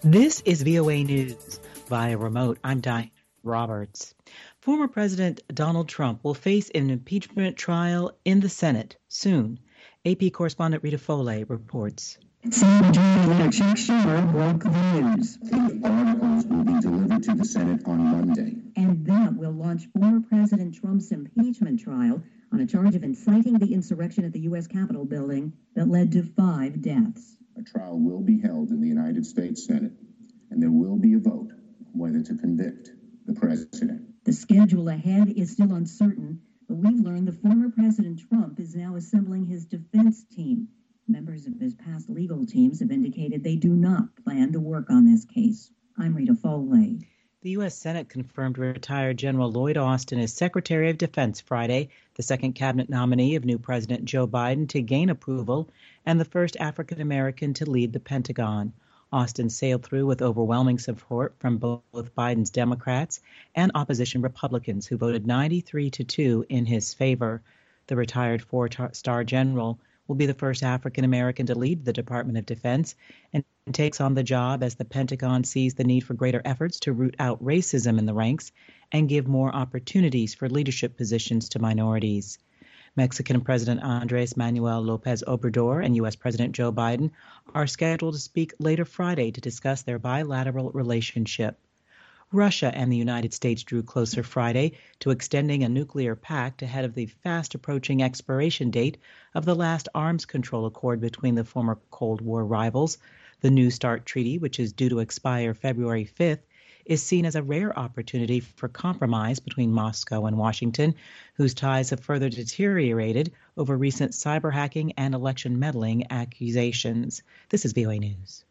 This is VOA News. Via remote, I'm Diane Roberts. Former President Donald Trump will face an impeachment trial in the Senate soon. AP correspondent Rita Foley reports. Senate Majority Leader Chuck Schumer broke the news. The articles will be delivered to the Senate on Monday. And that will launch former President Trump's impeachment trial on a charge of inciting the insurrection at the U.S. Capitol building that led to 5 deaths. A trial will be held in the United States Senate, and there will be a vote whether to convict the president. The schedule ahead is still uncertain, but we've learned the former President Trump is now assembling his defense team. Members of his past legal teams have indicated they do not plan to work on this case. I'm Rita Foley. The U.S. Senate confirmed retired General Lloyd Austin as Secretary of Defense Friday, the second cabinet nominee of new President Joe Biden to gain approval, and the first African American to lead the Pentagon. Austin sailed through with overwhelming support from both Biden's Democrats and opposition Republicans, who voted 93-2 in his favor. The retired four-star general will be the first African American to lead the Department of Defense and takes on the job as the Pentagon sees the need for greater efforts to root out racism in the ranks and give more opportunities for leadership positions to minorities. Mexican President Andres Manuel Lopez Obrador and U.S. President Joe Biden are scheduled to speak later Friday to discuss their bilateral relationship. Russia and the United States drew closer Friday to extending a nuclear pact ahead of the fast-approaching expiration date of the last arms control accord between the former Cold War rivals. The New START treaty, which is due to expire February 5th, is seen as a rare opportunity for compromise between Moscow and Washington, whose ties have further deteriorated over recent cyber hacking and election meddling accusations. This is VOA News.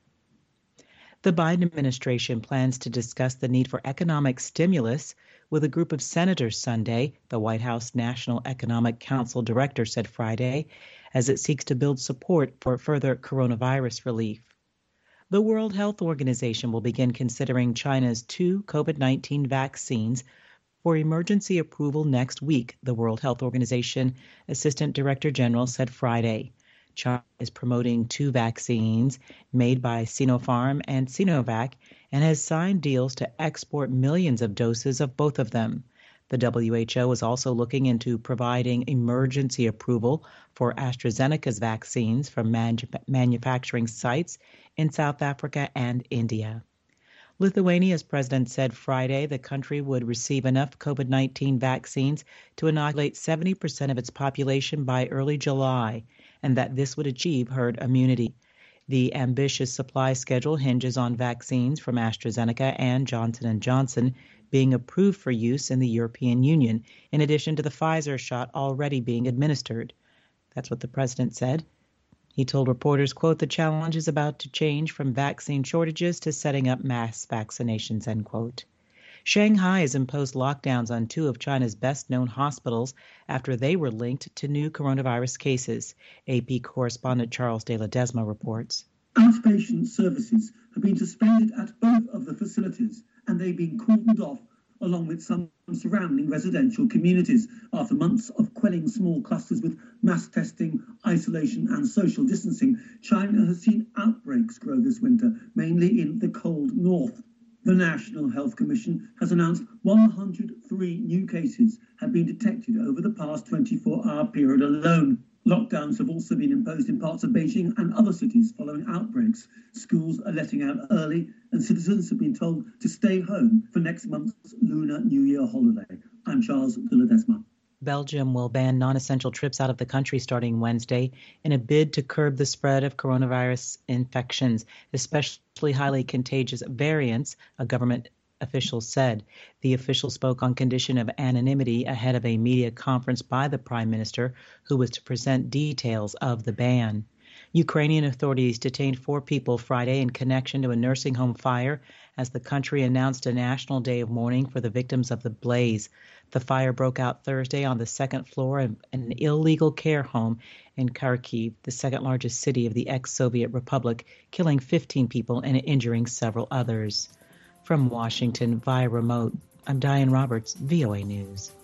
The Biden administration plans to discuss the need for economic stimulus with a group of senators Sunday, the White House National Economic Council director said Friday, as it seeks to build support for further coronavirus relief. The World Health Organization will begin considering China's 2 COVID-19 vaccines for emergency approval next week, the World Health Organization Assistant Director General said Friday. China is promoting 2 vaccines made by Sinopharm and Sinovac and has signed deals to export millions of doses of both of them. The WHO is also looking into providing emergency approval for AstraZeneca's vaccines from manufacturing sites in South Africa and India. Lithuania's president said Friday the country would receive enough COVID-19 vaccines to inoculate 70% of its population by early July, and that this would achieve herd immunity. The ambitious supply schedule hinges on vaccines from AstraZeneca and Johnson & Johnson being approved for use in the European Union, in addition to the Pfizer shot already being administered. That's what the president said. He told reporters, quote, "The challenge is about to change from vaccine shortages to setting up mass vaccinations," end quote. Shanghai has imposed lockdowns on 2 of China's best-known hospitals after they were linked to new coronavirus cases. AP correspondent Charles de Ledesma reports. Outpatient services have been suspended at both of the facilities, and they've been cordoned off along with some surrounding residential communities. After months of quelling small clusters with mass testing, isolation and social distancing, China has seen outbreaks grow this winter, mainly in the cold north. The National Health Commission has announced 103 new cases have been detected over the past 24-hour period alone. Lockdowns have also been imposed in parts of Beijing and other cities following outbreaks. Schools are letting out early, and citizens have been told to stay home for next month's Lunar New Year holiday. I'm Charles de Ledesma. Belgium will ban non-essential trips out of the country starting Wednesday in a bid to curb the spread of coronavirus infections, especially highly contagious variants, a government official said. The official spoke on condition of anonymity ahead of a media conference by the prime minister, who was to present details of the ban. Ukrainian authorities detained 4 people Friday in connection to a nursing home fire as the country announced a national day of mourning for the victims of the blaze. The fire broke out Thursday on the 2nd floor of an illegal care home in Kharkiv, the second largest city of the ex-Soviet Republic, killing 15 people and injuring several others. From Washington via remote, I'm Diane Roberts, VOA News.